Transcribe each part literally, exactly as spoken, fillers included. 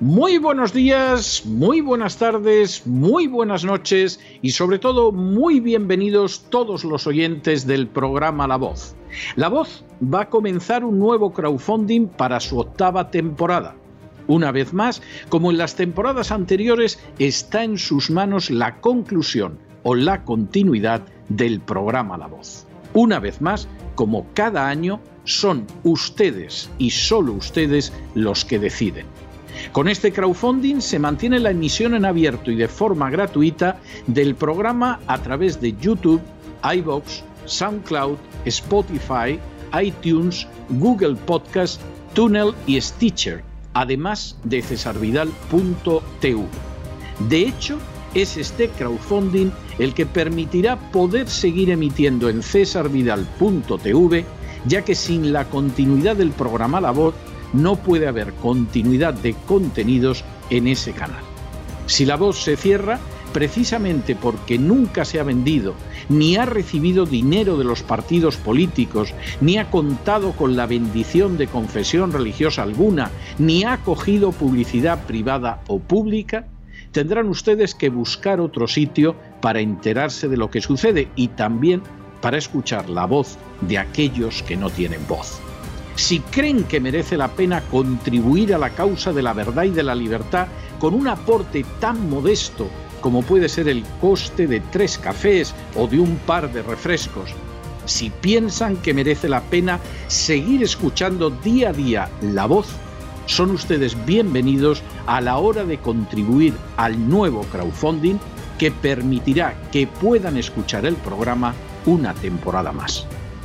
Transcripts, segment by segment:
Muy buenos días, muy buenas tardes, muy buenas noches y sobre todo muy bienvenidos todos los oyentes del programa La Voz. La Voz va a comenzar un nuevo crowdfunding para su octava temporada. Una vez más, como en las temporadas anteriores, está en sus manos la conclusión o la continuidad del programa La Voz. Una vez más, como cada año, son ustedes y solo ustedes los que deciden. Con este crowdfunding se mantiene la emisión en abierto y de forma gratuita del programa a través de YouTube, iVoox, SoundCloud, Spotify, iTunes, Google Podcast, Tunnel y Stitcher, además de cesar vidal punto t v. De hecho, es este crowdfunding el que permitirá poder seguir emitiendo en cesar vidal punto t v, ya que sin la continuidad del programa La Voz no puede haber continuidad de contenidos en ese canal. Si La Voz se cierra, precisamente porque nunca se ha vendido, ni ha recibido dinero de los partidos políticos, ni ha contado con la bendición de confesión religiosa alguna, ni ha acogido publicidad privada o pública, tendrán ustedes que buscar otro sitio para enterarse de lo que sucede y también para escuchar la voz de aquellos que no tienen voz. Si creen que merece la pena contribuir a la causa de la verdad y de la libertad con un aporte tan modesto como puede ser el coste de tres cafés o de un par de refrescos, si piensan que merece la pena seguir escuchando día a día La Voz, son ustedes bienvenidos a la hora de contribuir al nuevo crowdfunding que permitirá que puedan escuchar el programa una temporada más.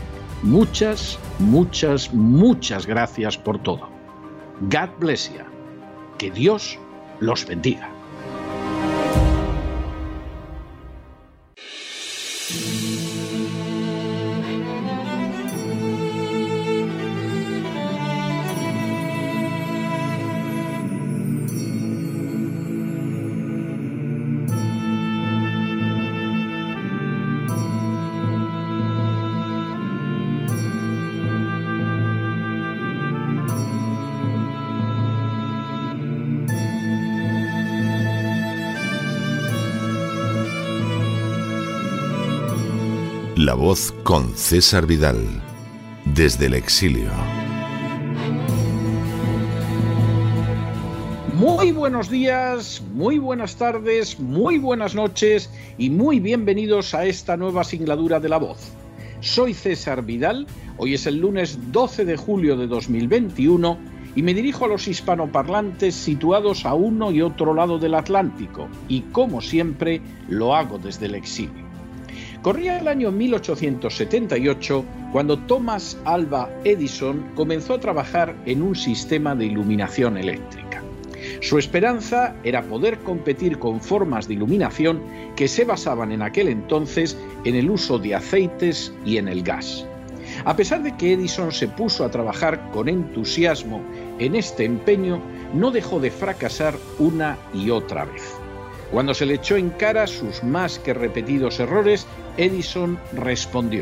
Muchas, muchas, muchas gracias por todo. God bless you. Que Dios los bendiga. La Voz con César Vidal, desde el exilio. Muy buenos días, muy buenas tardes, muy buenas noches y muy bienvenidos a esta nueva singladura de La Voz. Soy César Vidal, hoy es el lunes doce de julio de dos mil veintiuno y me dirijo a los hispanoparlantes situados a uno y otro lado del Atlántico y, como siempre, lo hago desde el exilio. Corría el año mil ochocientos setenta y ocho cuando Thomas Alva Edison comenzó a trabajar en un sistema de iluminación eléctrica. Su esperanza era poder competir con formas de iluminación que se basaban en aquel entonces en el uso de aceites y en el gas. A pesar de que Edison se puso a trabajar con entusiasmo en este empeño, no dejó de fracasar una y otra vez. Cuando se le echó en cara sus más que repetidos errores, Edison respondió: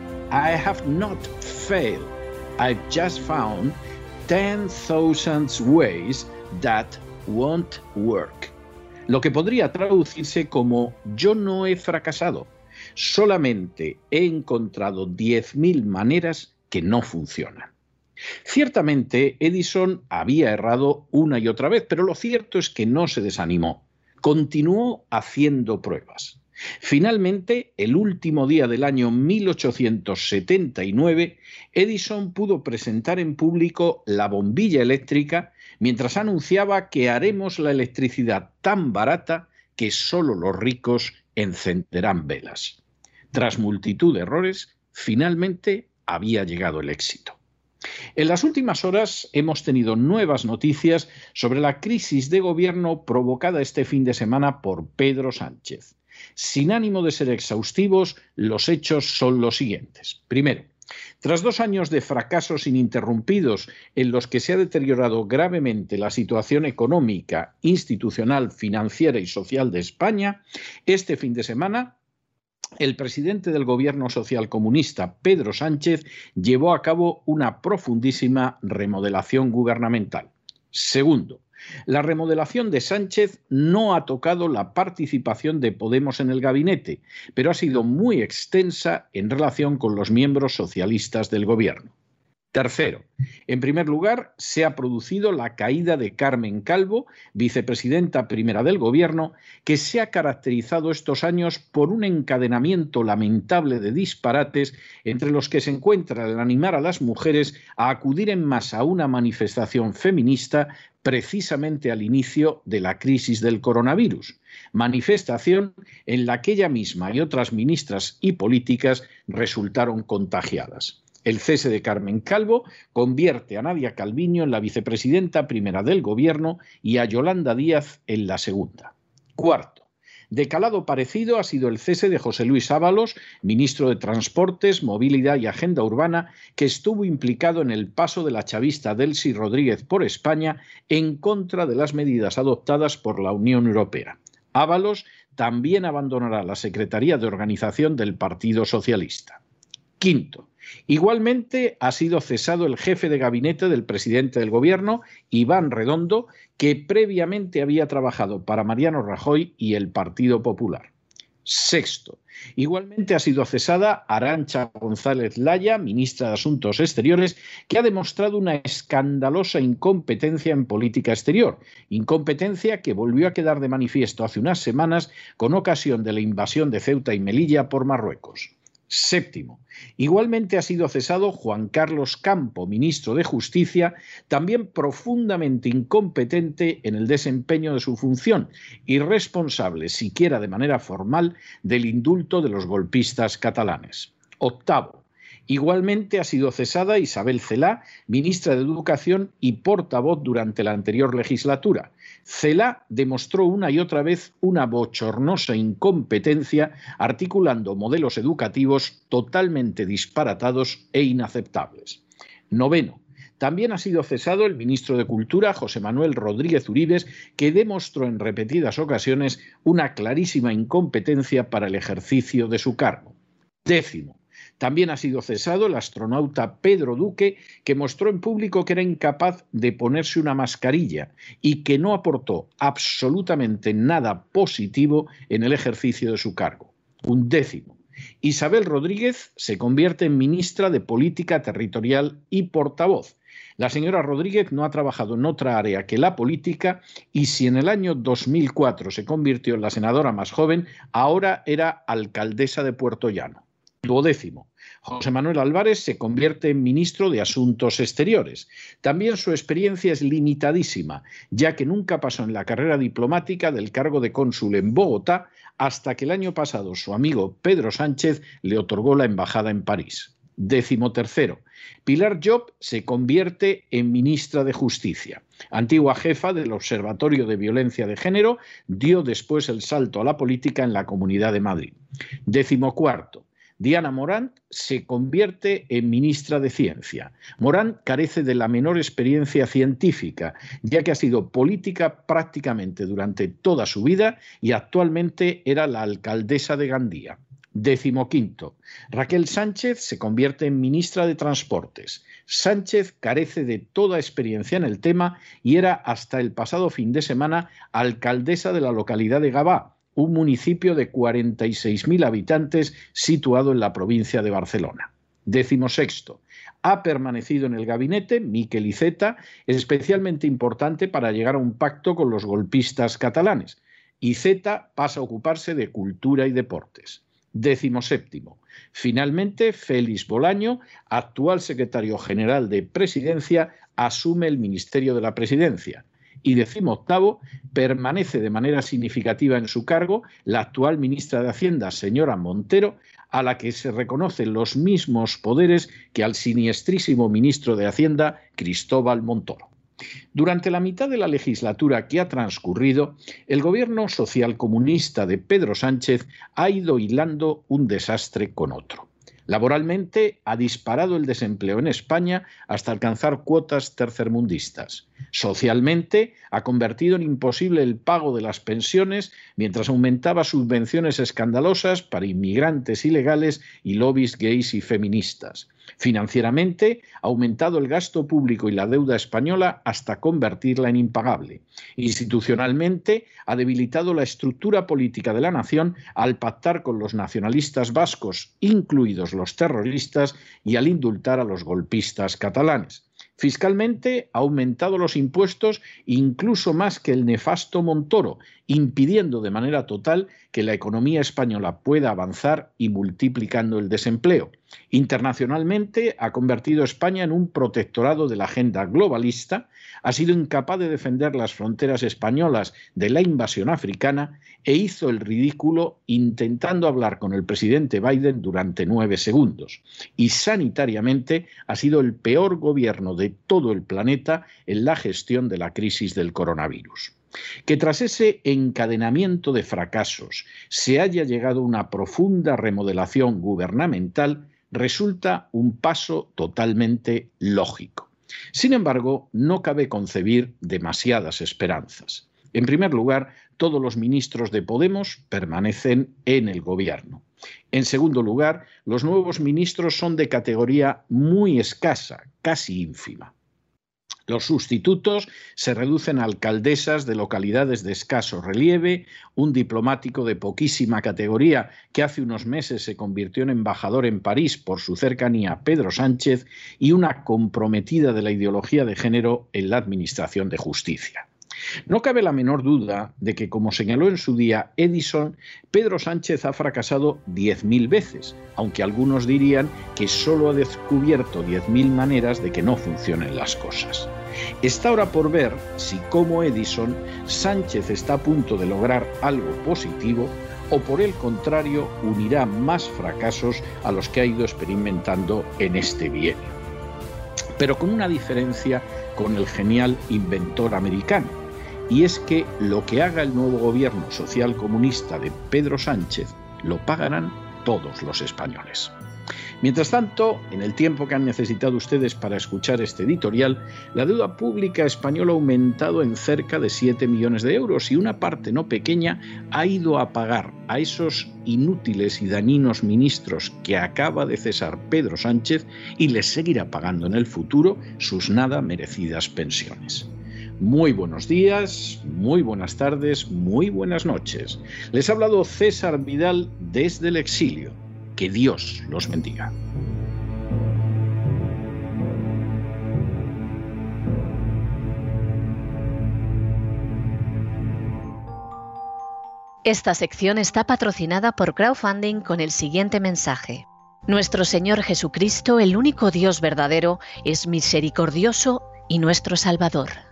I have not failed. I've just found ten thousand ways that won't work. Lo que podría traducirse como: yo no he fracasado, solamente he encontrado diez mil maneras que no funcionan. Ciertamente, Edison había errado una y otra vez, pero lo cierto es que no se desanimó. Continuó haciendo pruebas. Finalmente, el último día del año mil ochocientos setenta y nueve, Edison pudo presentar en público la bombilla eléctrica mientras anunciaba que haremos la electricidad tan barata que solo los ricos encenderán velas. Tras multitud de errores, finalmente había llegado el éxito. En las últimas horas hemos tenido nuevas noticias sobre la crisis de gobierno provocada este fin de semana por Pedro Sánchez. Sin ánimo de ser exhaustivos, los hechos son los siguientes. Primero, tras dos años de fracasos ininterrumpidos en los que se ha deteriorado gravemente la situación económica, institucional, financiera y social de España, este fin de semana el presidente del gobierno socialcomunista, Pedro Sánchez, llevó a cabo una profundísima remodelación gubernamental. Segundo, La remodelación de Sánchez no ha tocado la participación de Podemos en el gabinete, pero ha sido muy extensa en relación con los miembros socialistas del gobierno. Tercero, en primer lugar, se ha producido la caída de Carmen Calvo, vicepresidenta primera del Gobierno, que se ha caracterizado estos años por un encadenamiento lamentable de disparates, entre los que se encuentra el animar a las mujeres a acudir en masa a una manifestación feminista precisamente al inicio de la crisis del coronavirus, manifestación en la que ella misma y otras ministras y políticas resultaron contagiadas. El cese de Carmen Calvo convierte a Nadia Calviño en la vicepresidenta primera del Gobierno y a Yolanda Díaz en la segunda. Cuarto, de calado parecido ha sido el cese de José Luis Ábalos, ministro de Transportes, Movilidad y Agenda Urbana, que estuvo implicado en el paso de la chavista Delcy Rodríguez por España en contra de las medidas adoptadas por la Unión Europea. Ábalos también abandonará la Secretaría de Organización del Partido Socialista. Quinto, igualmente ha sido cesado el jefe de gabinete del presidente del Gobierno, Iván Redondo, que previamente había trabajado para Mariano Rajoy y el Partido Popular. Sexto, igualmente ha sido cesada Arantxa González Laya, ministra de Asuntos Exteriores, que ha demostrado una escandalosa incompetencia en política exterior, incompetencia que volvió a quedar de manifiesto hace unas semanas con ocasión de la invasión de Ceuta y Melilla por Marruecos. Séptimo, igualmente ha sido cesado Juan Carlos Campo, ministro de Justicia, también profundamente incompetente en el desempeño de su función y responsable, siquiera de manera formal, del indulto de los golpistas catalanes. Octavo, igualmente ha sido cesada Isabel Celaá, ministra de Educación y portavoz durante la anterior legislatura. Celaá demostró una y otra vez una bochornosa incompetencia articulando modelos educativos totalmente disparatados e inaceptables. Noveno, también ha sido cesado el ministro de Cultura, José Manuel Rodríguez Uribes, que demostró en repetidas ocasiones una clarísima incompetencia para el ejercicio de su cargo. Décimo, también ha sido cesado el astronauta Pedro Duque, que mostró en público que era incapaz de ponerse una mascarilla y que no aportó absolutamente nada positivo en el ejercicio de su cargo. Un décimo. Isabel Rodríguez se convierte en ministra de Política Territorial y portavoz. La señora Rodríguez no ha trabajado en otra área que la política y si en el año dos mil cuatro se convirtió en la senadora más joven, ahora era alcaldesa de Puerto Llano. Duodécimo. José Manuel Álvarez se convierte en ministro de Asuntos Exteriores. También su experiencia es limitadísima, ya que nunca pasó en la carrera diplomática del cargo de cónsul en Bogotá hasta que el año pasado su amigo Pedro Sánchez le otorgó la embajada en París. Décimo tercero. Pilar Llop se convierte en ministra de Justicia. Antigua jefa del Observatorio de Violencia de Género, dio después el salto a la política en la Comunidad de Madrid. Décimo cuarto. Diana Morant se convierte en ministra de Ciencia. Morant carece de la menor experiencia científica, ya que ha sido política prácticamente durante toda su vida y actualmente era la alcaldesa de Gandía. Décimo quinto. Raquel Sánchez se convierte en ministra de Transportes. Sánchez carece de toda experiencia en el tema y era hasta el pasado fin de semana alcaldesa de la localidad de Gavà, un municipio de cuarenta y seis mil habitantes situado en la provincia de Barcelona. Décimo sexto. Ha permanecido en el gabinete Miquel Iceta, especialmente importante para llegar a un pacto con los golpistas catalanes. Iceta pasa a ocuparse de cultura y deportes. Décimo séptimo. Finalmente, Félix Bolaño, actual secretario general de Presidencia, asume el Ministerio de la Presidencia. Y decimoctavo, permanece de manera significativa en su cargo la actual ministra de Hacienda, señora Montero, a la que se reconocen los mismos poderes que al siniestrísimo ministro de Hacienda, Cristóbal Montoro. Durante la mitad de la legislatura que ha transcurrido, el gobierno socialcomunista de Pedro Sánchez ha ido hilando un desastre con otro. Laboralmente ha disparado el desempleo en España hasta alcanzar cuotas tercermundistas. Socialmente, ha convertido en imposible el pago de las pensiones mientras aumentaba subvenciones escandalosas para inmigrantes ilegales y lobbies gays y feministas. Financieramente, ha aumentado el gasto público y la deuda española hasta convertirla en impagable. Institucionalmente, ha debilitado la estructura política de la nación al pactar con los nacionalistas vascos, incluidos los terroristas, y al indultar a los golpistas catalanes. Fiscalmente, ha aumentado los impuestos incluso más que el nefasto Montoro, impidiendo de manera total que la economía española pueda avanzar y multiplicando el desempleo. Internacionalmente, ha convertido a España en un protectorado de la agenda globalista, ha sido incapaz de defender las fronteras españolas de la invasión africana e hizo el ridículo intentando hablar con el presidente Biden durante nueve segundos. Y sanitariamente, ha sido el peor gobierno de todo el planeta en la gestión de la crisis del coronavirus. Que tras ese encadenamiento de fracasos se haya llegado a una profunda remodelación gubernamental resulta un paso totalmente lógico. Sin embargo, no cabe concebir demasiadas esperanzas. En primer lugar, todos los ministros de Podemos permanecen en el gobierno. En segundo lugar, los nuevos ministros son de categoría muy escasa, casi ínfima. Los sustitutos se reducen a alcaldesas de localidades de escaso relieve, un diplomático de poquísima categoría que hace unos meses se convirtió en embajador en París por su cercanía a Pedro Sánchez y una comprometida de la ideología de género en la Administración de Justicia. No cabe la menor duda de que, como señaló en su día Edison, Pedro Sánchez ha fracasado diez mil veces, aunque algunos dirían que solo ha descubierto diez mil maneras de que no funcionen las cosas. Está ahora por ver si, como Edison, Sánchez está a punto de lograr algo positivo o, por el contrario, unirá más fracasos a los que ha ido experimentando en este bienio. Pero con una diferencia con el genial inventor americano. Y es que lo que haga el nuevo gobierno social comunista de Pedro Sánchez lo pagarán todos los españoles. Mientras tanto, en el tiempo que han necesitado ustedes para escuchar este editorial, la deuda pública española ha aumentado en cerca de siete millones de euros y una parte no pequeña ha ido a pagar a esos inútiles y dañinos ministros que acaba de cesar Pedro Sánchez y les seguirá pagando en el futuro sus nada merecidas pensiones. Muy buenos días, muy buenas tardes, muy buenas noches. Les ha hablado César Vidal desde el exilio. Que Dios los bendiga. Esta sección está patrocinada por crowdfunding con el siguiente mensaje. Nuestro Señor Jesucristo, el único Dios verdadero, es misericordioso y nuestro Salvador.